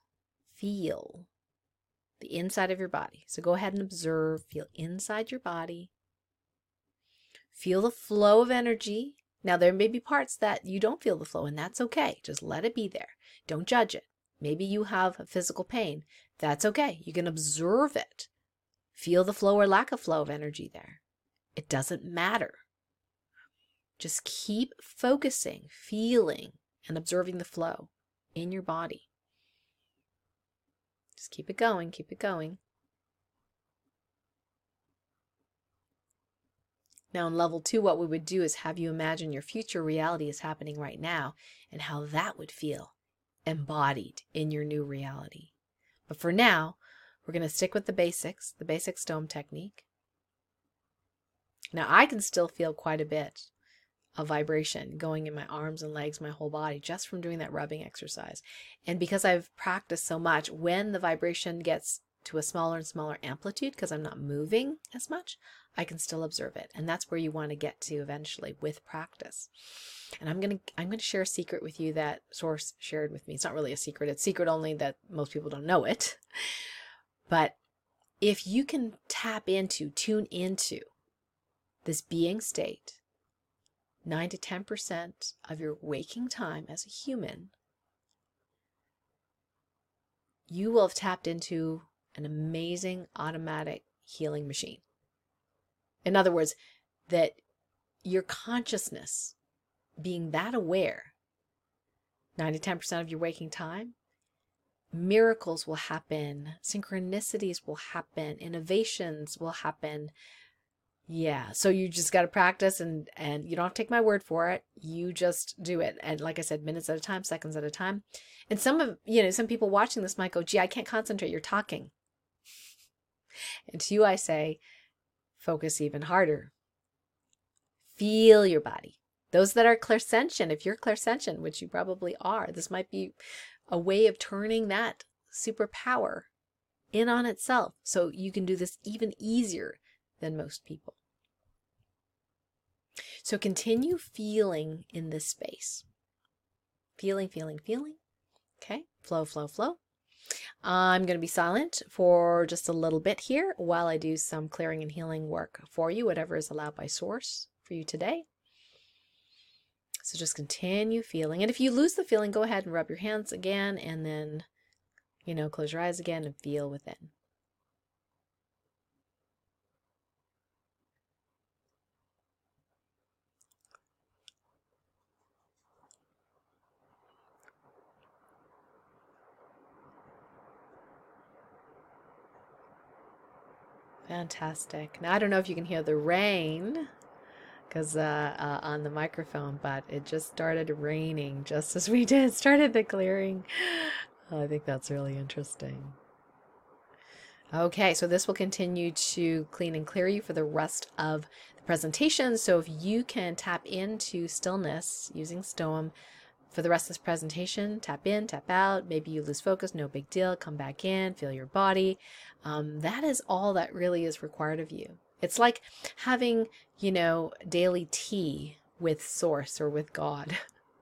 [SPEAKER 1] the inside of your body. So go ahead and observe, feel inside your body. Feel the flow of energy. Now, there may be parts that you don't feel the flow, and that's okay. Just let it be there. Don't judge it. Maybe you have a physical pain. That's okay. You can observe it. Feel the flow or lack of flow of energy there. It doesn't matter. Just keep focusing, feeling, and observing the flow in your body. Just keep it going, keep it going. Now in level 2, what we would do is have you imagine your future reality is happening right now and how that would feel embodied in your new reality. But for now, we're going to stick with the basic STOM technique. Now I can still feel quite a bit of vibration going in my arms and legs, my whole body, just from doing that rubbing exercise. And because I've practiced so much, when the vibration gets to a smaller and smaller amplitude, because I'm not moving as much, I can still observe it. And that's where you want to get to eventually with practice. And I'm going to share a secret with you that Source shared with me. It's not really a secret. It's secret only that most people don't know it. But if you can tune into this being state, 9 to 10% of your waking time as a human, you will have tapped into an amazing automatic healing machine. In other words, that your consciousness, being that aware, 9 to 10% of your waking time, miracles will happen, synchronicities will happen, innovations will happen. Yeah, so you just got to practice, and you don't have to take my word for it. You just do it. And like I said, minutes at a time, seconds at a time. And some people watching this might go, gee, I can't concentrate. You're talking. And to you, I say, focus even harder. Feel your body. Those that are clairsentient, if you're clairsentient, which you probably are, this might be a way of turning that superpower in on itself. So you can do this even easier than most people. So continue feeling in this space. Feeling. Okay, flow. I'm going to be silent for just a little bit here while I do some clearing and healing work for you, whatever is allowed by Source for you today. So just continue feeling. And if you lose the feeling, go ahead and rub your hands again, and then, close your eyes again and feel within. Fantastic. Now, I don't know if you can hear the rain because on the microphone, but it just started raining just as we started the clearing. I think that's really interesting. Okay, so this will continue to clean and clear you for the rest of the presentation. So if you can tap into stillness using STOM for the rest of this presentation, tap in, tap out. Maybe you lose focus, no big deal. Come back in, feel your body. That is all that really is required of you. It's like having, daily tea with Source or with God,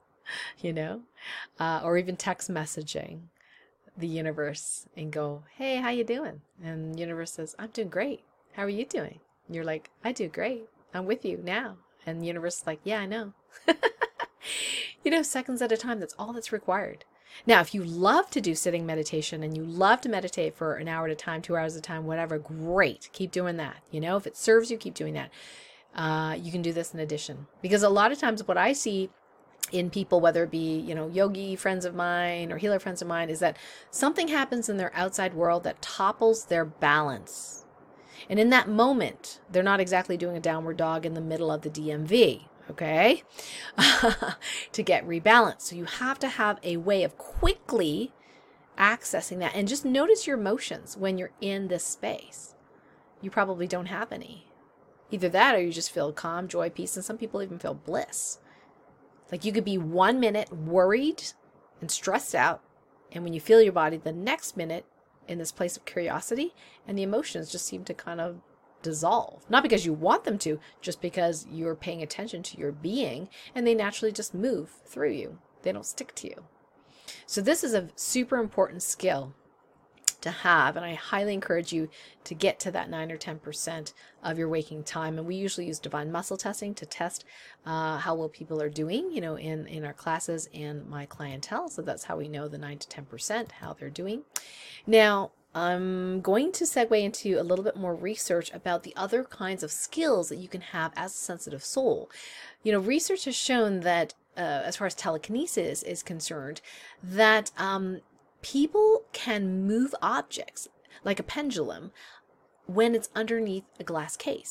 [SPEAKER 1] or even text messaging the universe and go, hey, how you doing? And the universe says, I'm doing great. How are you doing? And you're like, I do great. I'm with you now. And the universe is like, yeah, I know. Seconds at a time, that's all that's required. Now, if you love to do sitting meditation and you love to meditate for an hour at a time, 2 hours at a time, whatever, great. Keep doing that. If it serves you, keep doing that. You can do this in addition. Because a lot of times what I see in people, whether it be, yogi friends of mine or healer friends of mine, is that something happens in their outside world that topples their balance. And in that moment, they're not exactly doing a downward dog in the middle of the DMV. Okay, to get rebalanced. So you have to have a way of quickly accessing that, and just notice your emotions when you're in this space. You probably don't have any. Either that or you just feel calm, joy, peace, and some people even feel bliss. Like you could be 1 minute worried and stressed out, and when you feel your body, the next minute in this place of curiosity, and the emotions just seem to kind of dissolve. Not because you want them to, just because you're paying attention to your being, and they naturally just move through you. They don't stick to you. So this is a super important skill to have, and I highly encourage you to get to that 9 or 10% of your waking time. And we usually use divine muscle testing to test how well people are doing, in our classes and my clientele. So that's how we know the 9 to 10%, how they're doing. Now, I'm going to segue into a little bit more research about the other kinds of skills that you can have as a sensitive soul. Research has shown that as far as telekinesis is concerned, that people can move objects like a pendulum when it's underneath a glass case.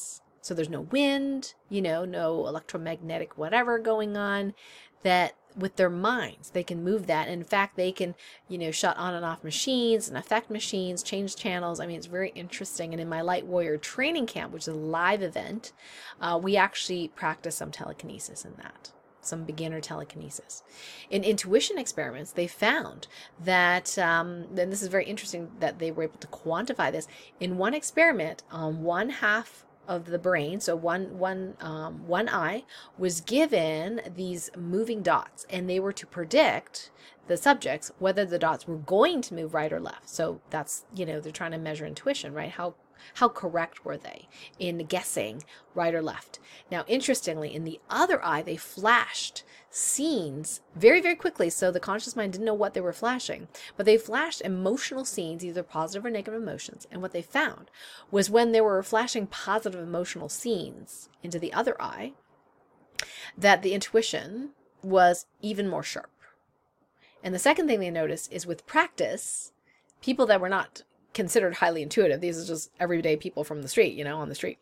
[SPEAKER 1] So there's no wind, no electromagnetic whatever going on, that with their minds, they can move that. And in fact, they can, shut on and off machines and affect machines, change channels. I mean, it's very interesting. And in my Light Warrior training camp, which is a live event, we actually practice some telekinesis in that. Some beginner telekinesis. In intuition experiments, they found that, and this is very interesting that they were able to quantify this. In one experiment, one half of the brain, so one eye, was given these moving dots, and they were to predict the subjects whether the dots were going to move right or left. So that's, they're trying to measure intuition, right? How correct were they in guessing right or left? Now, interestingly, in the other eye, they flashed scenes very, very quickly. So the conscious mind didn't know what they were flashing, but they flashed emotional scenes, either positive or negative emotions. And what they found was when they were flashing positive emotional scenes into the other eye, that the intuition was even more sharp. And the second thing they noticed is with practice, people that were not considered highly intuitive, these are just everyday people from the street, on the street,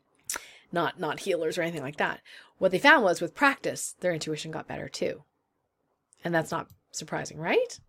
[SPEAKER 1] not healers or anything like that. What they found was with practice, their intuition got better too. And that's not surprising, right?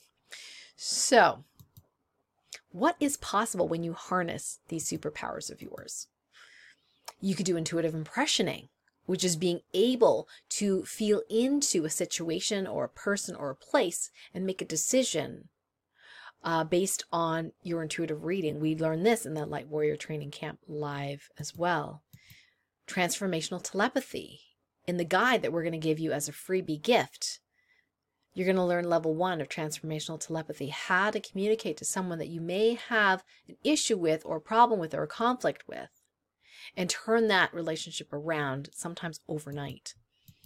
[SPEAKER 1] So what is possible when you harness these superpowers of yours? You could do intuitive impressioning, which is being able to feel into a situation or a person or a place and make a decision based on your intuitive reading. We learned this in the Light Warrior Training Camp live as well. Transformational telepathy. In the guide that we're going to give you as a freebie gift, you're going to learn level 1 of transformational telepathy, how to communicate to someone that you may have an issue with or a problem with or a conflict with, and turn that relationship around, sometimes overnight.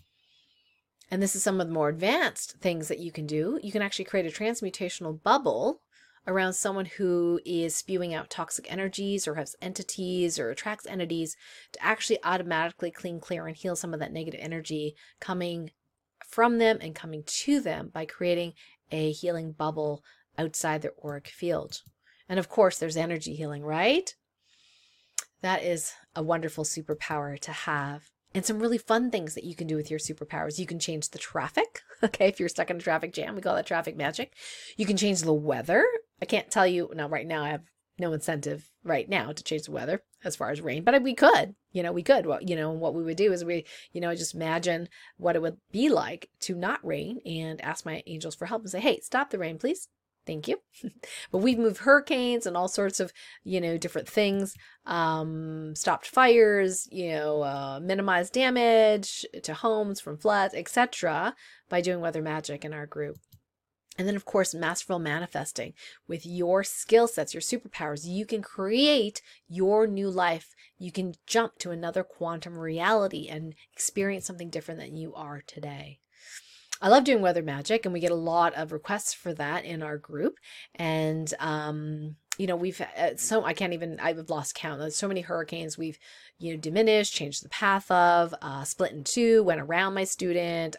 [SPEAKER 1] And this is some of the more advanced things that you can do. You can actually create a transmutational bubble around someone who is spewing out toxic energies or has entities or attracts entities, to actually automatically clean, clear, and heal some of that negative energy coming from them and coming to them by creating a healing bubble outside their auric field. And of course, there's energy healing, right? That is a wonderful superpower to have. And some really fun things that you can do with your superpowers. You can change the traffic. Okay, if you're stuck in a traffic jam, we call that traffic magic. You can change the weather. I can't tell you, now right now I have no incentive right now to change the weather as far as rain, but we could, we could. Well, what we would do is we, just imagine what it would be like to not rain and ask my angels for help and say, hey, stop the rain, please. Thank you. But we've moved hurricanes and all sorts of, different things, stopped fires, minimized damage to homes from floods, etc. by doing weather magic in our group. And then, of course, masterful manifesting. With your skill sets, your superpowers, you can create your new life. You can jump to another quantum reality and experience something different than you are today. I love doing weather magic, and we get a lot of requests for that in our group. And, we've, I've lost count. There's so many hurricanes we've, diminished, changed the path of, split in two, went around my student,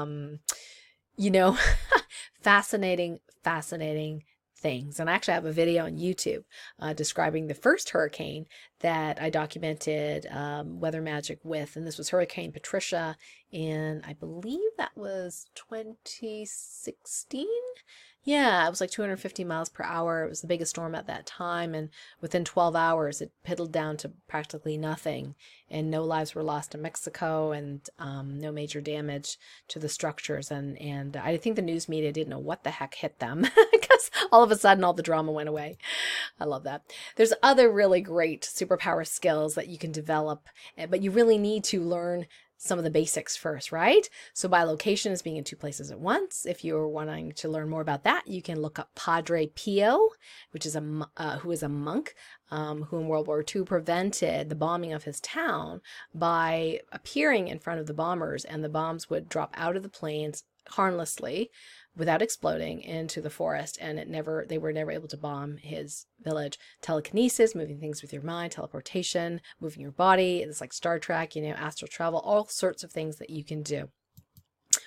[SPEAKER 1] fascinating things. And I actually have a video on YouTube describing the first hurricane that I documented weather magic with. And this was Hurricane Patricia in, I believe that was 2016. Yeah, it was like 250 miles per hour. It was the biggest storm at that time. And within 12 hours, it piddled down to practically nothing. And no lives were lost in Mexico, and no major damage to the structures. And I think the news media didn't know what the heck hit them because all of a sudden all the drama went away. I love that. There's other really great superpower skills that you can develop, but you really need to learn some of the basics first, right? So bilocation is being in two places at once. If you're wanting to learn more about that, you can look up Padre Pio, which is who is a monk who in World War II prevented the bombing of his town by appearing in front of the bombers, and the bombs would drop out of the planes harmlessly without exploding into the forest, and they were never able to bomb his village. Telekinesis, moving things with your mind, teleportation, moving your body. It's like Star Trek, astral travel, all sorts of things that you can do.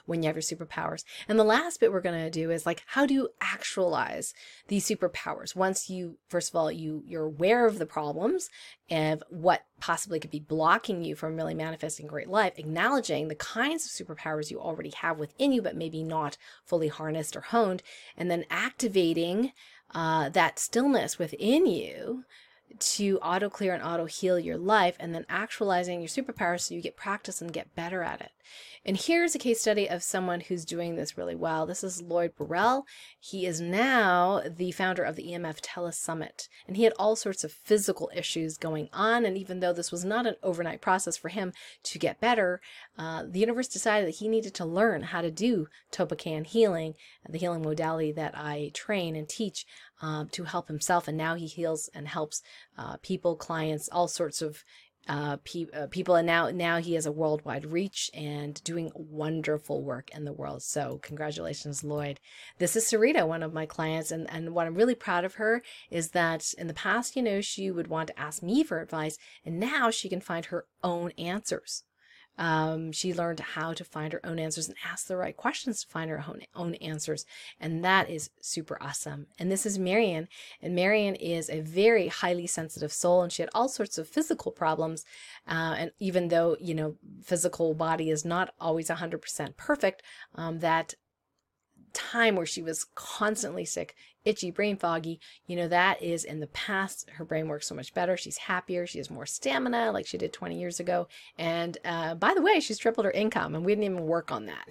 [SPEAKER 1] when you have your superpowers. And the last bit we're going to do is like, how do you actualize these superpowers? Once you, first of all, you're aware of the problems and what possibly could be blocking you from really manifesting great life, acknowledging the kinds of superpowers you already have within you, but maybe not fully harnessed or honed, and then activating that stillness within you to auto clear and auto heal your life, and then actualizing your superpowers so you get practice and get better at it. And here's a case study of someone who's doing this really well. This is Lloyd Burrell. He is now the founder of the EMF Telesummit, and he had all sorts of physical issues going on. And even though this was not an overnight process for him to get better, the universe decided that he needed to learn how to do Topocan healing, the healing modality that I train and teach, to help himself. And now he heals and helps people, clients, all sorts of people, and now he has a worldwide reach and doing wonderful work in the world. So congratulations, Lloyd. This is Sarita, one of my clients, and what I'm really proud of her is that in the past, she would want to ask me for advice, and now she can find her own answers. She learned how to find her own answers and ask the right questions to find her own answers. And that is super awesome. And this is Marian. And Marian is a very highly sensitive soul, and she had all sorts of physical problems. And even though, physical body is not always 100% perfect, that time where she was constantly sick, itchy, brain foggy, that is in the past. Her brain works so much better. She's happier. She has more stamina like she did 20 years ago. And by the way, she's tripled her income, and we didn't even work on that,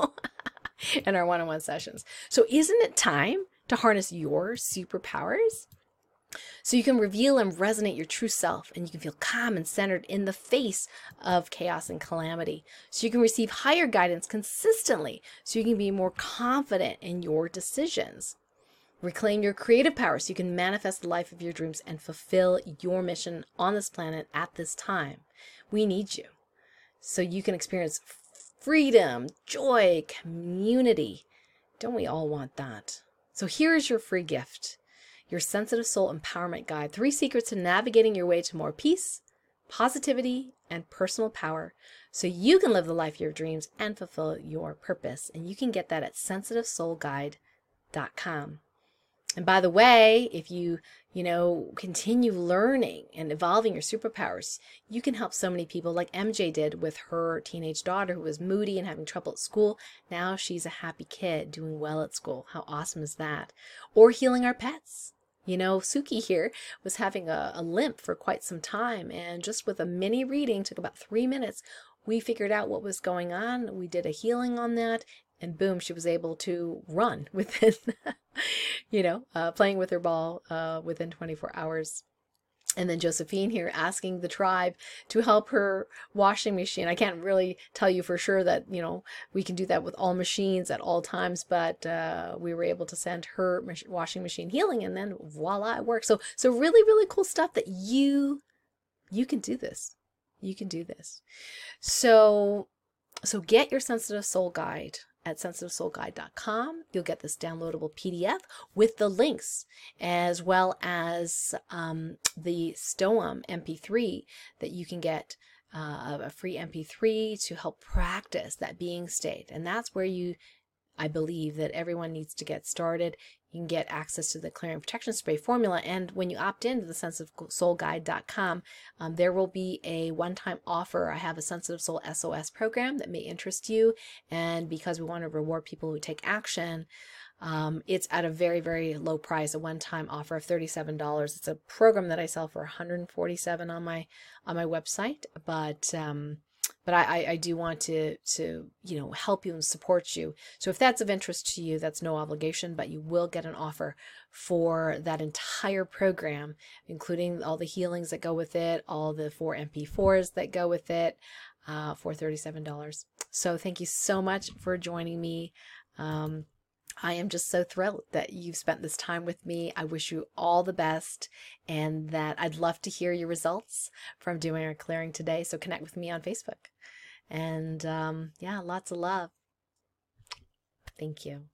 [SPEAKER 1] in our one-on-one sessions. So isn't it time to harness your superpowers? So you can reveal and resonate your true self, and you can feel calm and centered in the face of chaos and calamity. So you can receive higher guidance consistently, so you can be more confident in your decisions. Reclaim your creative power so you can manifest the life of your dreams and fulfill your mission on this planet at this time. We need you so you can experience freedom, joy, community. Don't we all want that? So here's your free gift. Your Sensitive Soul Empowerment Guide, 3 secrets to navigating your way to more peace, positivity, and personal power so you can live the life of your dreams and fulfill your purpose. And you can get that at sensitivesoulguide.com. And by the way, if you continue learning and evolving your superpowers, you can help so many people like MJ did with her teenage daughter who was moody and having trouble at school. Now she's a happy kid doing well at school. How awesome is that? Or healing our pets. Suki here was having a limp for quite some time, and just with a mini reading, took about 3 minutes, we figured out what was going on. We did a healing on that, and boom, she was able to run within, playing with her ball within 24 hours. And then Josephine here asking the tribe to help her washing machine. I can't really tell you for sure that, we can do that with all machines at all times, but we were able to send her washing machine healing, and then voila, it works. So really, really cool stuff that you can do this. You can do this. So get your Sensitive Soul Guide at sensitivesoulguide.com. You'll get this downloadable PDF with the links, as well as the STOAM MP3 that you can get, a free MP3 to help practice that being state. And that's where I believe that everyone needs to get started. You can get access to the Clearing Protection Spray formula. And when you opt into the sensitivesoulguide.com, there will be a one-time offer. I have a Sensitive Soul SOS program that may interest you. And because we want to reward people who take action, it's at a very, very low price, a one-time offer of $37. It's a program that I sell for $147 on my website. But I do want to help you and support you. So if that's of interest to you, that's no obligation, but you will get an offer for that entire program, including all the healings that go with it, all the 4 MP4s that go with it, for $37. So thank you so much for joining me. I am just so thrilled that you've spent this time with me. I wish you all the best, and that I'd love to hear your results from doing our clearing today. So connect with me on Facebook. And lots of love. Thank you.